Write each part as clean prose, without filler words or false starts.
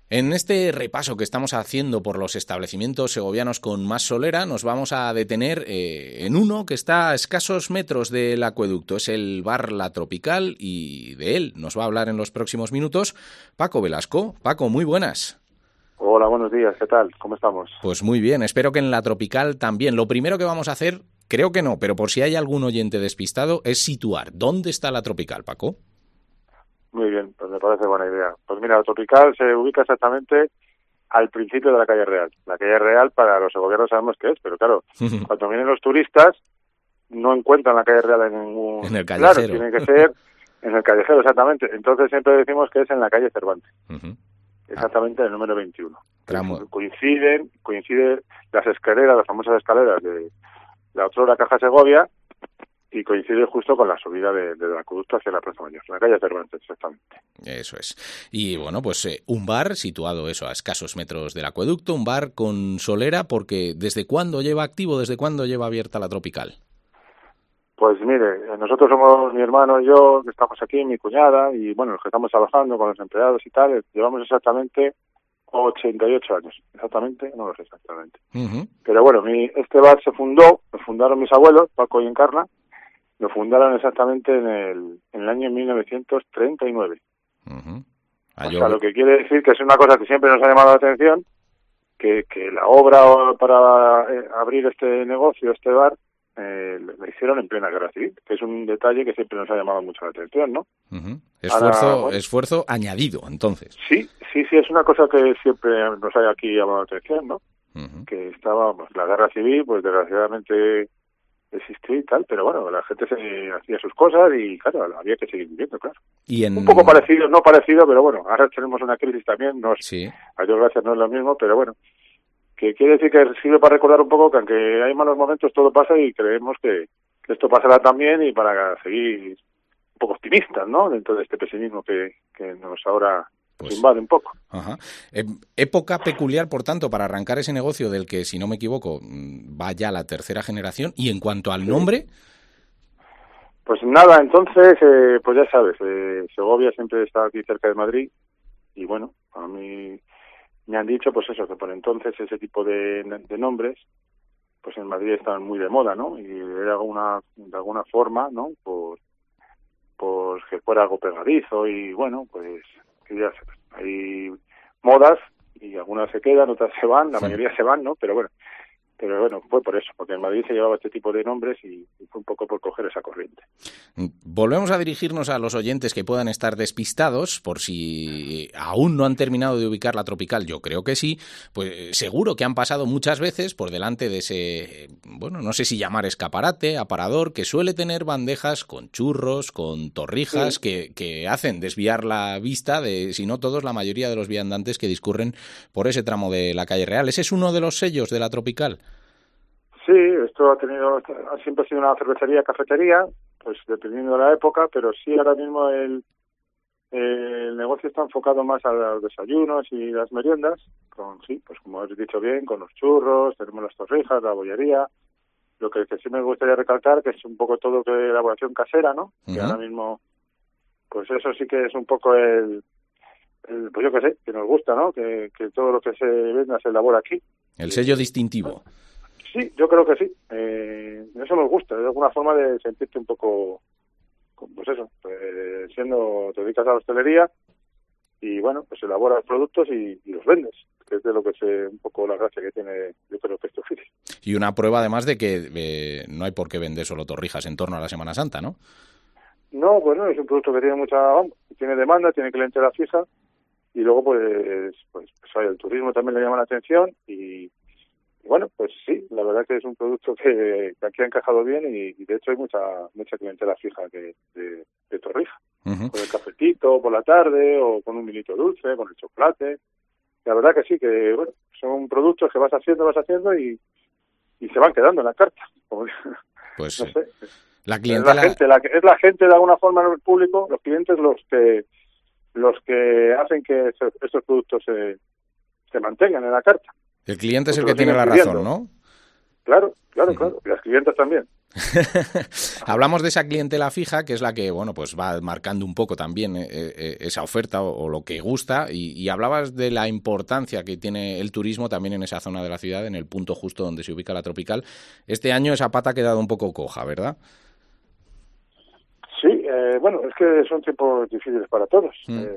En este repaso que estamos haciendo por los establecimientos segovianos con más solera, nos vamos a detener en uno que está a escasos metros del acueducto. Es el bar La Tropical y de él nos va a hablar en los próximos minutos Paco Velasco. Paco, muy buenas. Hola, buenos días, ¿qué tal? ¿Cómo estamos? Pues muy bien, espero que en La Tropical también. Lo primero que vamos a hacer, creo que no, pero por si hay algún oyente despistado, es situar. ¿Dónde está La Tropical, Paco? Muy bien, pues me parece buena idea. Pues mira, La Tropical se ubica exactamente al principio de la calle Real. La calle Real para los segovianos sabemos qué es, pero claro, cuando vienen los turistas no encuentran la calle Real en ningún... En el callejero. Claro, tiene que ser en el callejero, exactamente. Entonces siempre decimos que es en la calle Cervantes. Exactamente, el número 21. Coinciden las escaleras, las famosas escaleras de la otrora Caja Segovia, y coincide justo con la subida del acueducto hacia la Plaza Mayor, la calle Cervantes, exactamente. Eso es. Y bueno, pues un bar situado eso a escasos metros del acueducto, un bar con solera, porque ¿desde cuándo lleva activo, desde cuándo lleva abierta La Tropical? Pues mire, nosotros somos mi hermano y yo, que estamos aquí, mi cuñada, y bueno, los que estamos trabajando con los empleados y tal, llevamos exactamente 88 años, exactamente, no lo sé exactamente. Pero bueno, este bar lo fundaron mis abuelos, Paco y Encarna, lo fundaron exactamente en el año 1939. O sea, lo que quiere decir que es una cosa que siempre nos ha llamado la atención, que la obra para abrir este negocio, este bar, la hicieron en plena guerra civil, que es un detalle que siempre nos ha llamado mucho la atención, ¿no? Esfuerzo añadido, entonces. Sí, es una cosa que siempre nos ha aquí llamado la atención, ¿no? Que estaba, pues, la guerra civil, pues desgraciadamente existió y tal, pero bueno, la gente se hacía sus cosas y claro, había que seguir viviendo, claro. Un poco parecido, no parecido, pero bueno, ahora tenemos una crisis también, sí. A Dios gracias no es lo mismo, pero bueno, que quiere decir que sirve para recordar un poco que aunque hay malos momentos todo pasa y creemos que esto pasará también y para seguir un poco optimistas, ¿no? Dentro de este pesimismo que nos ahora pues invade un poco. Época peculiar, por tanto, para arrancar ese negocio del que, si no me equivoco, va ya la tercera generación. Y en cuanto al nombre... Pues nada, entonces, pues ya sabes, Segovia siempre está aquí cerca de Madrid y bueno, a mí me han dicho pues eso, que por entonces ese tipo de nombres pues en Madrid estaban muy de moda, ¿no? Y era de alguna forma, ¿no? Por que fuera algo pegadizo y bueno, pues que ya sabes, hay modas y algunas se quedan, otras se van, la mayoría se van, ¿no? Pero bueno, fue por eso, porque en Madrid se llevaba este tipo de nombres y fue un poco por coger esa corriente. Volvemos a dirigirnos a los oyentes que puedan estar despistados, por si aún no han terminado de ubicar La Tropical, yo creo que sí, pues seguro que han pasado muchas veces por delante de ese, bueno, no sé si llamar escaparate, aparador, que suele tener bandejas con churros, con torrijas, que hacen desviar la vista de, si no todos, la mayoría de los viandantes que discurren por ese tramo de la calle Real. ¿Ese es uno de los sellos de La Tropical? Sí, esto siempre ha sido una cervecería, cafetería, pues dependiendo de la época, pero sí ahora mismo el negocio está enfocado más a los desayunos y las meriendas, pues como has dicho bien, con los churros, tenemos las torrijas, la bollería, lo que sí me gustaría recalcar que es un poco todo que elaboración casera, ¿no? Que ahora mismo, pues eso sí que es un poco pues yo qué sé, que nos gusta, ¿no? Que todo lo que se venda se elabora aquí. El sello distintivo. Sí, yo creo que sí. Eso nos gusta, es alguna forma de sentirte un poco, pues eso, te dedicas a la hostelería y bueno, pues elaboras productos y los vendes, que es de lo que es un poco la gracia que tiene, yo creo que este oficio. Y una prueba además de que no hay por qué vender solo torrijas en torno a la Semana Santa, ¿no? No, bueno, es un producto que tiene demanda, tiene clientela fija y luego pues el turismo también le llama la atención y bueno, pues sí, la verdad que es un producto que aquí ha encajado bien y de hecho hay mucha clientela fija de torrija. Con el cafetito por la tarde o con un vinito dulce, con el chocolate. La verdad que sí, que bueno, son productos que vas haciendo y se van quedando en la carta. Pues no sé. La clientela... Es la gente de alguna forma en el público, los clientes los que hacen que estos productos se mantengan en la carta. El cliente es el que tiene la razón, ¿no? Claro. Y las clientes también. Hablamos de esa clientela fija, que es la que, bueno, pues va marcando un poco también esa oferta o lo que gusta, y hablabas de la importancia que tiene el turismo también en esa zona de la ciudad, en el punto justo donde se ubica la Tropical. Este año esa pata ha quedado un poco coja, ¿verdad? Sí, bueno, es que son tiempos difíciles para todos.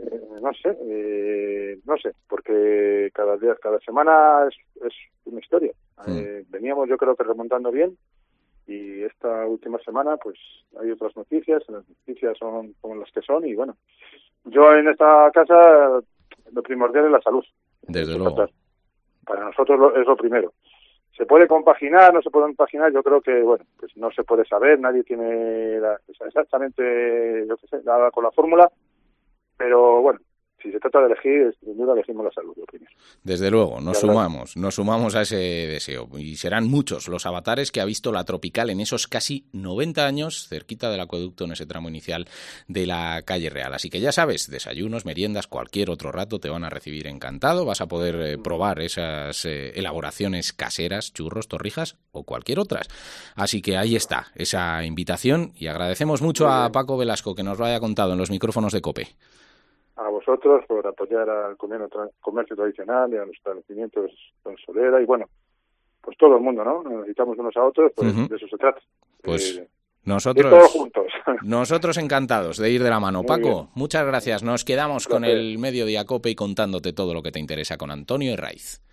No sé, porque cada semana es una historia. Veníamos, yo creo que remontando bien, y esta última semana pues hay otras noticias, las noticias son como las que son, y bueno, yo en esta casa lo primordial es la salud. Desde luego. Para nosotros es lo primero. ¿Se puede compaginar? ¿No se puede compaginar? Yo creo que, bueno, pues no se puede saber, nadie tiene exactamente, yo qué sé, nada con la fórmula, pero bueno, si se trata de elegir, sin duda elegimos la salud, lo primero. Desde luego, nos sumamos a ese deseo. Y serán muchos los avatares que ha visto la Tropical en esos casi 90 años, cerquita del acueducto, en ese tramo inicial de la calle Real. Así que ya sabes, desayunos, meriendas, cualquier otro rato te van a recibir encantado. Vas a poder probar esas elaboraciones caseras, churros, torrijas o cualquier otras. Así que ahí está esa invitación, y agradecemos mucho a Paco Velasco que nos lo haya contado en los micrófonos de COPE. A vosotros por apoyar al comercio tradicional y a los establecimientos con solera, y bueno, pues todo el mundo, ¿no? Nos necesitamos unos a otros, pues de eso se trata. Pues todos juntos. Nosotros encantados de ir de la mano. Muy Paco, bien. Muchas gracias. Nos quedamos con el Mediodía COPE y contándote todo lo que te interesa con Antonio Herraiz.